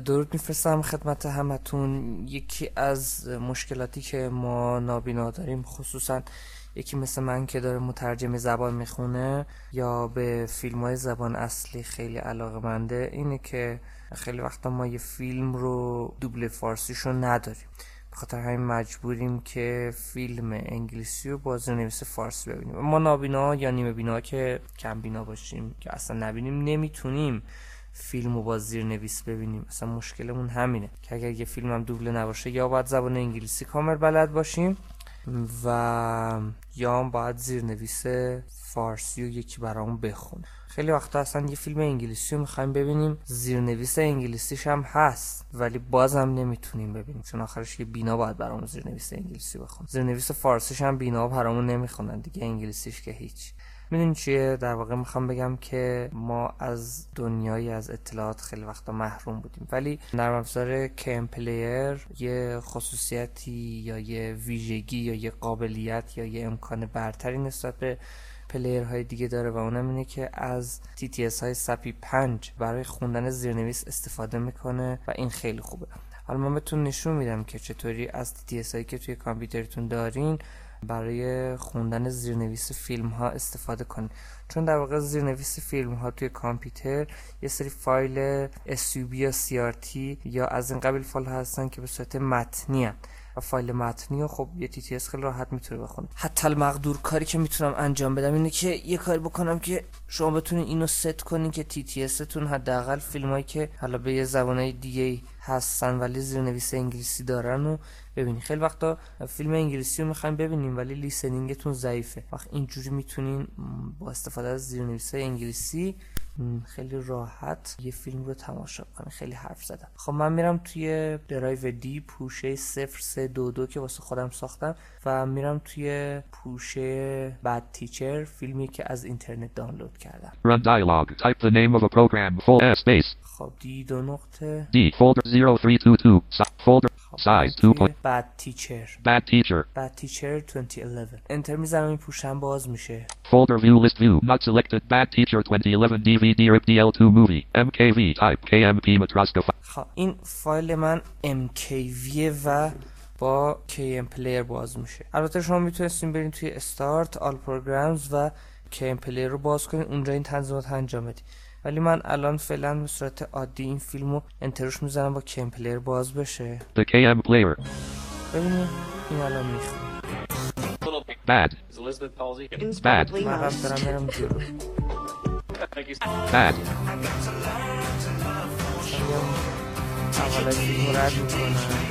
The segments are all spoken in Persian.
درود میفرستم خدمت همتون. یکی از مشکلاتی که ما نابینا داریم، خصوصا یکی مثل من که داره مترجم زبان میخونه یا به فیلم‌های زبان اصلی خیلی علاقه‌منده، اینه که خیلی وقتا ما یه فیلم رو دوبله فارسیشو نداریم. بخاطر همین مجبوریم که فیلم انگلیسی رو با زیرنویس فارسی ببینیم. ما نابینا یا نیمه بینا که کم بینا باشیم که اصلا نبینیم، نمیتونیم فیلم رو با زیرنویس ببینیم. اصلا مشکلمون همینه که اگر یه فیلم هم دوبله نباشه، یا باید زبان انگلیسی کامل بلد باشیم و یا هم باید زیرنویس فارسی رو یکی برامون بخونه. خیلی وقتا اصلا یه فیلم انگلیسی رو میخوایم ببینیم، زیرنویس انگلیسیش هم هست ولی بازم نمیتونیم ببینیم، چون آخرش یه بینا باید برامون زیرنویس انگلیسی بخونه. زیرنویس فارسیش هم بینا برامون نمیخونن دیگه، انگلیسیش که هیچ. میدونی چیه؟ در واقع میخوام بگم که ما از دنیایی از اطلاعات خیلی وقتا محروم بودیم، ولی نرم افزار کیم پلیر یه خصوصیتی یا یه ویژگی یا یه قابلیت یا یه امکان برتری نسبت به پلیرهای دیگه داره و اونم اینه که از TTS های سپی 5 برای خوندن زیرنویس استفاده میکنه و این خیلی خوبه. حالا من بهتون نشون میدم که چطوری از TTS هایی که توی کامپیوترتون دارین برای خوندن زیرنویس فیلم ها استفاده کنید. چون در واقع زیرنویس فیلم ها توی کامپیوتر یه سری فایل SUB یا CRT یا از این قبیل فایل هستن که به صورت متنی هستن و فایل متنی خب یه TTS خیلی راحت میتونه بخونه. حتی المقدور کاری که میتونم انجام بدم اینه که یه کاری بکنم که شما بتونید اینو ست کنین که TTS تون حداقل فیلمایی که حالا به یه زبانای دیگه هستن ولی زیرنویس انگلیسی دارن رو ببینید. خیلی وقتا فیلم انگلیسی رو میخوایم ببینیم ولی لیسنینگتون ضعیفه، وقت اینجوری میتونین با استفاده از زیرنویس انگلیسی خیلی راحت یه فیلم رو تماشا کنین. خیلی حرف زدم. خب من میرم توی درایو دی پوشه 0322 که واسه خودم ساختم و میرم توی پوشه بد تیچر، فیلمی که از اینترنت دانلود کردم. Run dialog. Type the name of a program. Full space. خب دی دو نقطه D folder 0322. Folder size 2. بد تیچر. Bad teacher. بد تیچر 2011. انتر میزنم، این پوشم باز میشه. Folder view list view. Not selected. Bad teacher 2011 DVD RIP DL2 movie. MKV type KMP Matroska. خب این فایل من MKV و با KM پلیر باز میشه. البته شما میتونستین برین توی استارت آل پروگرامز و KM پلیر رو باز کنین، اونجا این تنظیمات انجام بدین. ولی من الان فعلا به صورت عادی این فیلمو انترش میزنم با KM پلیر باز بشه. The KM player. ببینید این الان میخوام. Bad. Bad. من رفت دارم میرم جلو. Bad. اولا فیلمو رد میکنم.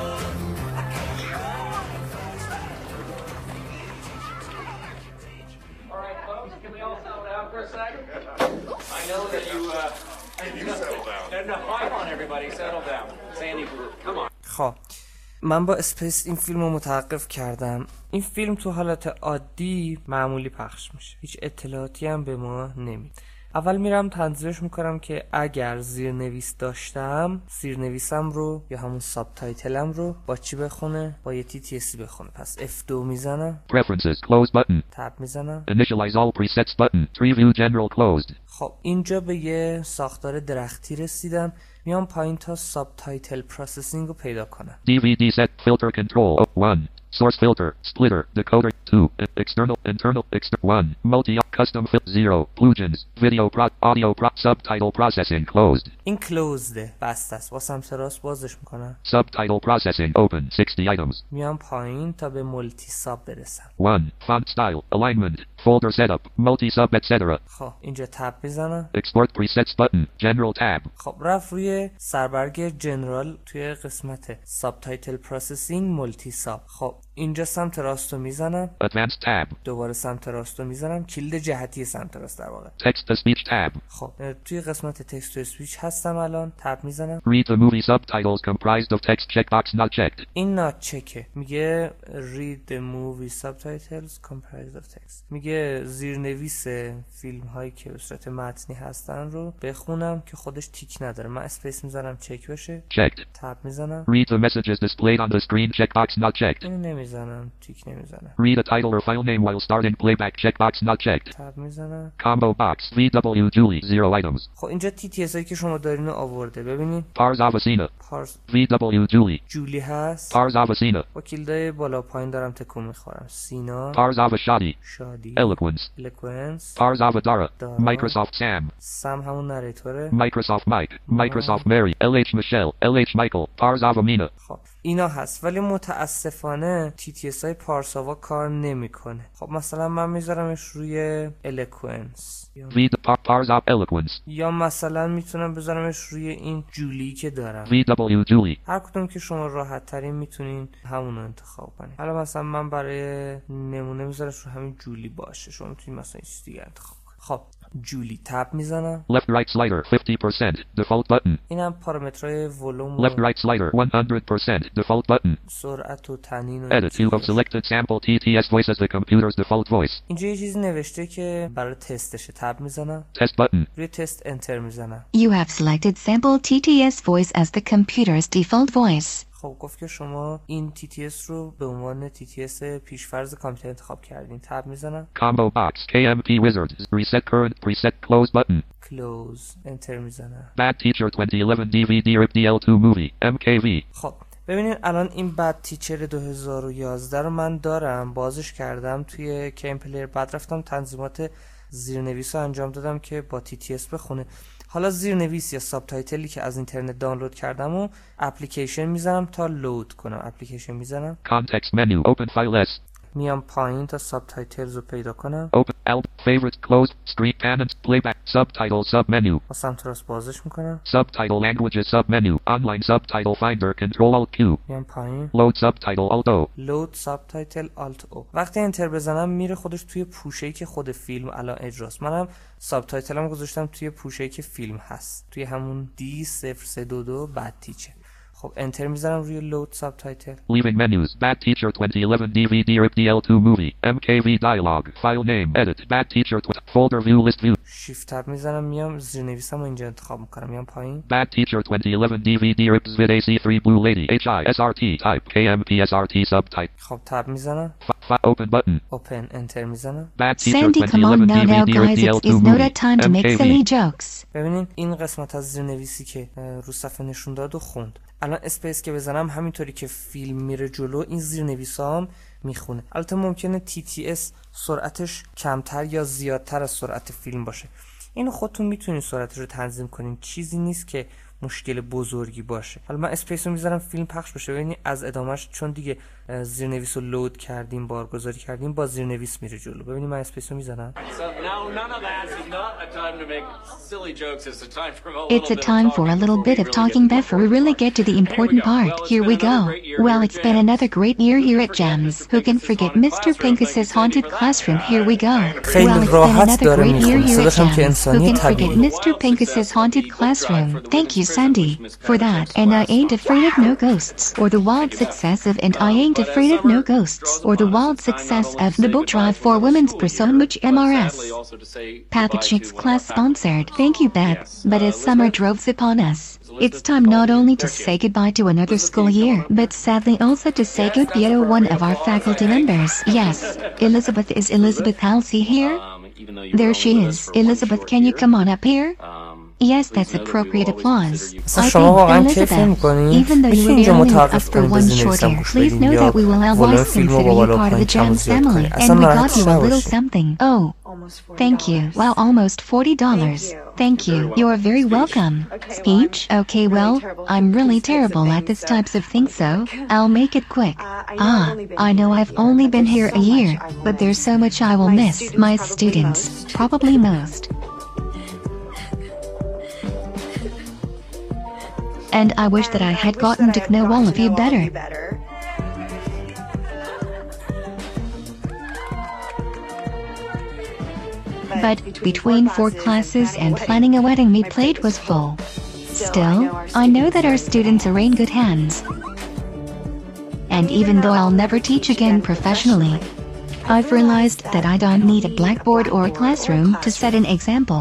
I know that you settle down. No, come on everybody, settle down. Sandy group, come on. خب من با اسپیس این فیلم رو متوقف کردم. این فیلم تو حالت عادی معمولی پخش میشه، هیچ اطلاعاتی هم به ما نمیده. اول میرم تنظیمش میکنم که اگر زیرنویس داشتم زیرنویسم رو یا همون ساب تایتلم رو با چی بخونه؟ با یه TTS بخونه. پس F2 میزنم. Preferences close button. تب میزنم. Initialize all presets button. Tree view general closed. خب اینجا به یه ساختار درختی رسیدم. میام پایین تا ساب تایتل پروسسینگ رو پیدا کنم. DVD set filter control 1. Source filter, splitter, decoder 2, external, internal, 1, multi, custom fit 0, plugins, video audio subtitle processing closed. این کلوزده، بسته است. با سمت راست بازش میکنم. Subtitle processing open 60 items. میام پایین تا به مولتی ساب برسم. 1. Font style, alignment, folder setup, multi sub etc. خب اینجا تب میزنم. Export presets button, general tab. خب رفت روی سربرگ جنرال توی قسمت ساب تایتل پروسسینگ مولتی ساب. خب اینجا سمت راستو میزنم. Advanced tab. دوباره سمت راستو میزنم. کلید جهتی سمت راست در واقع. Text to speech tab. خب توی قسمت تکست تو اسپیچ هستم الان. تب میزنم. Read the movie subtitles comprised of text checkbox not checked. این نات چکه. میگه read the movie subtitles comprised of text. میگه زیرنویس فیلم هایی که به صورت متنی هستن رو بخونم که خودش تیک نداره. من اسپیس میزنم چک بشه. Checked. تب میزنم. Read the messages displayed on the screen checkbox not checked. اینو نمیزنم، تیک نمیزنم. Read a title or file name while starting playback. Checkbox not checked. تب میزنم. Combo box. VW Julie 0 items. خب اینجا TTS هایی که شما دارین رو آورده. ببینید Pars Avicina. پارس VW Julie. جولی هست. Pars Avicina. با کلیدای بالا پایین دارم تکون میخورم. سینا. Pars Avashadi. شادی. Eloquence. الکوئنس. Pars Avadara. Dara. Microsoft Sam. سم همون نریتوره. Microsoft Mike. Microsoft Mary. LH Michelle. LH Michael. Pars Avamina. خب اینا هست ولی متاسفانه TTS های پارساوا کار نمیکنه. خب مثلا من میذارمش روی الکوئنس Pars Av Eloquence. یا مثلا میتونم بذارمش روی این جولی که دارم. VW Julie. هر کدوم که شما راحت ترین میتونین همون رو انتخاب کنین. حالا مثلا من برای نمونه میذارمش رو همین جولی باشه. شما میتونین مثلا این چیز دیگه انتخاب کنین. خب جولی تب میزنم. Left right slider 50%. Default button. اینم پارامترهای ولوم Left right slider 100%. Default button. سرعت و تنین و Edit. You have selected sample TTS voice as the computer's default voice. اینجا یه چیزی نوشته که برای تستشه. تب میزنم. Test button. روی تست انتر میزنم. You have selected sample TTS voice as the computer's default voice. خب گفت که شما این TTS رو به عنوان TTS پیشفرض کامپیوتر انتخاب کردین. تب میزنم. Combo box. KMP Wizards. Reset current preset close button. کلوز انتر میزنم. Bad Teacher 2011 DVD RIP DL2 movie. MKV. خب ببینید الان این بد تیچر 2011 رو من دارم بازش کردم توی کیم پلیر. بعد رفتم تنظیمات زیرنویس رو انجام دادم که با TTS بخونه. حالا زیرنویس یا ساب تایتلی که از اینترنت دانلود کردم و اپلیکیشن میزنم تا لود کنم. اپلیکیشن میزنم. Context menu. Open file S. میام پایین تا ساب تایتلز رو پیدا کنم. Open Alt favorite closed screen panels playback subtitle sub menu. با سمت راست بازش میکنم. Subtitle languages sub menu. Online subtitle finder control alt Q. میام پایین. Load subtitle alt O. لود ساب تایتل آلت او. وقتی انتر بزنم میره خودش توی پوشه‌ای که خود فیلم الان اجراست. منم ساب تایتلم گذاشتم توی پوشه‌ای که فیلم هست. توی همون D0322 بد تیچر. خب انتر میزنم روی لود ساب تایتل. Leaving menus. Bad Teacher 2011 DVD RIP DL2 movie. MKV dialog. File name. Edit. Bad Teacher folder view list view. شیفت تب میزنم میام زیرنویسم رو اینجا انتخاب میکنم. میام پایین. Bad Teacher 2011 DVD RIP vid AC3 Blue Lady. HI SRT type. KMP SRT subtype. خب تب میزنم. Open button. اوپن انتر میزنم. Bad Teacher Sandy, come on 2011 now, now, DVD RIP guys. DL2 It's not a movie. time to make silly MKV. jokes. ببینید این قسمت از زیرنویسی که رو صفحه نشون داد و خوند. الان اسپیس که بزنم همینطوری که فیلم میره جلو این زیرنویسام میخونه. البته ممکنه TTS سرعتش کمتر یا زیادتر از سرعت فیلم باشه. اینو خودتون میتونین سرعتش رو تنظیم کنین. چیزی نیست که مشکل بزرگی باشه. حالا من اسپیس رو میذارم فیلم پخش بشه. ببینید از ادامهش چون دیگه زیرنویس رو لود کردیم بارگذاری کردیم با زیرنویس میره جلو. ببینید من اسپیس رو میذارم. It's a time for a little bit of talking before we really get to the important part. Here we go. Well, it's been another great year here at GEMS. Who can forget Mr. Pincus's haunted classroom? Here we go. Well, it's been another great year here at GEMS. Who can forget Mr. Pincus's haunted classroom? Thank you, Sandy, for that. And I ain't afraid of no ghosts, or the wild success of And I Ain't Afraid of No Ghosts, or the wild success of the book drive for women's personage MRS. Packaging's class sponsored. Thank you, Beth. But as summer droves upon us, it's time not only to say goodbye to another school year, but sadly also to say goodbye to one of our faculty members. Yes, Elizabeth. Is Elizabeth Halsey here? There she is. Elizabeth, can you come on up here? Yes, that's appropriate applause. I think Elizabeth, even though you will be only with us for one short year, please know that we will always consider you part of the GEMS family, and we got you a little something. Oh, thank you. Wow, almost $40. Thank you. You're very welcome. Speech? Okay, well, I'm really terrible at this types of things, so I'll make it quick. I know I've only been here a year, but there's so much I will miss. My students, probably most. And I wish that I had gotten to know all of you better. But between 4 classes and planning a wedding, my plate was full. Still, I know that our students are in good hands. And even though I'll never teach again professionally, I've realized that I don't need a blackboard or a classroom to set an example.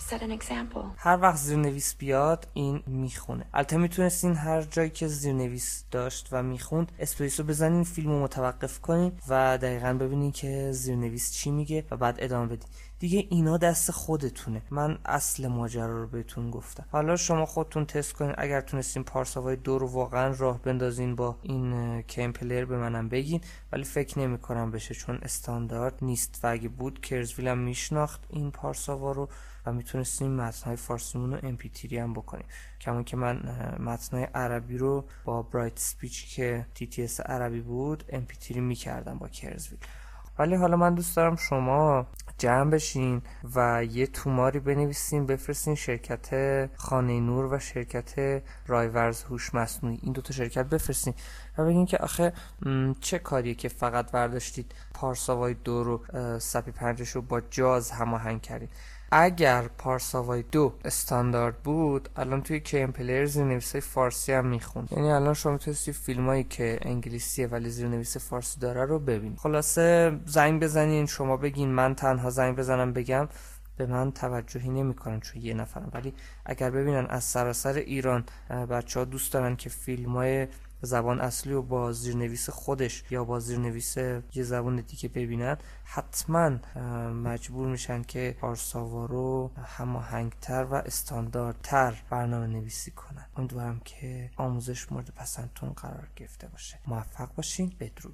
set an example. هر وقت زیرنویس بیاد این میخونه. البته میتونستین هر جایی که زیرنویس داشت و میخوند اسپیس رو بزنین، فیلمو متوقف کنین و دقیقاً ببینین که زیرنویس چی میگه و بعد ادامه بدین. دیگه اینا دست خودتونه. من اصل ماجرا رو بهتون گفتم. حالا شما خودتون تست کنین. اگر تونستین پارساوای 2 رو واقعا راه بندازین با این کیم پلیر به منم بگین، ولی فکر نمی‌کنم بشه چون استاندارد نیست و اگه بود کرزویل هم میشناخت این پارساوا رو و میتونستیم متن‌های فارسیمون رو MP3 هم بکنیم. کمون که من متن‌های عربی رو با برایت اسپیچ که TTS عربی بود MP3 میکردم با کرزویل. ولی حالا من دوست دارم شما جمع بشین و یه توماری بنویسین بفرستین شرکت خانه نور و شرکت رایورز هوش مصنوعی، این دوتا شرکت بفرستین و بگین که آخه چه کاریه که فقط برداشتید پارساوای 2 رو سپی 5 رو با جاز هماهنگ کردید. اگر پارساوای 2 استاندارد بود الان توی کیم پلیر زیرنویسای فارسی هم میخوند. یعنی الان شما میتونستی فیلمایی که انگلیسیه ولی زیرنویس فارسی داره رو ببینید. خلاصه زنگ بزنین، شما بگین من تنها زنگ بزنم بگم به من توجهی نمیکنن چون یه نفرم، ولی اگر ببینن از سراسر ایران بچه‌ها دوست دارن که فیلمای زبان اصلی و با زیرنویس خودش یا با زیرنویس یه زبان دیگه ببینن، حتما مجبور میشن که پارساوا رو هماهنگتر و استانداردتر برنامه نویسی کنن. امیدوارم که آموزش مورد پسندتون قرار گرفته باشه. موفق باشین. بدرود.